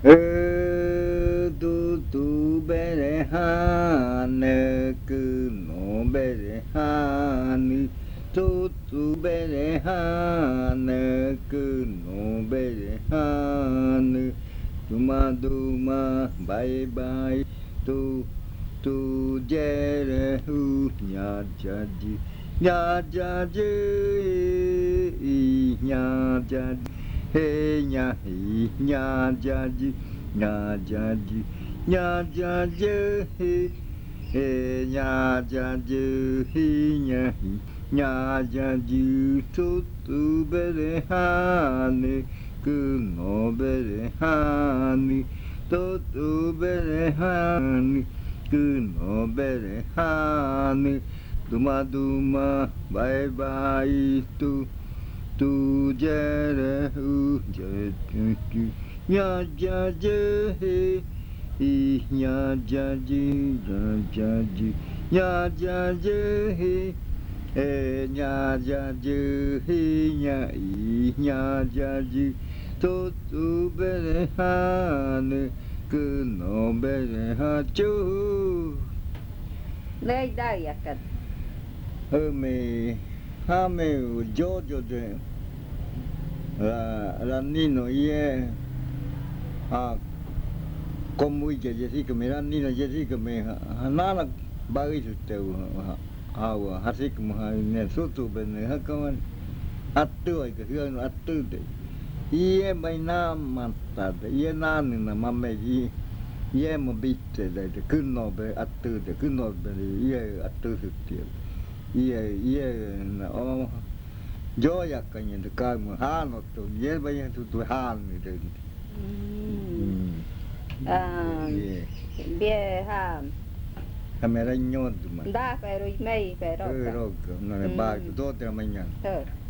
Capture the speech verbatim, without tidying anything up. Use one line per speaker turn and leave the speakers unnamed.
tu tu bere han ku no bere han tu tu bere han ku no bere han duma duma bye bye tu tu jere hu nya jaji nya jaji nya jaji hey nya hi nya jaji nya jaji nya jaji hey hey nya jaji hi nya hi nya jaji tu tu bere hani ku no bere hani tu tu bere hani ku no bere hani duma duma bye bye tu tu jere hu je tu nya ja je he hi nya ja ji ja ja ji nya ja je he e nya ja ji hi nya i nya ja ji tu tu bere han ku no bere ha chu
Lei dai a cat.
hơ mì ha mì jo jo de la la nino ye a como que je si que me ran nino je si que me na na ba i su te ha wa ha si que ha ne su tu ben ne ha ka at tu ai que hương at tu de ye mai na ma ta de ye na ni na ma me ji ye mo bit de de kun no be at tu de kun no be ye at tu su te ye ye na o yo ya ka ni de ka mo ha no to ye ba ye tu tu ha ni de
Ah,
ye
bie ha.
camera nyo tu ma
Da pero i mei pero.
ro no ne ba tu to te ma nya
Thơ.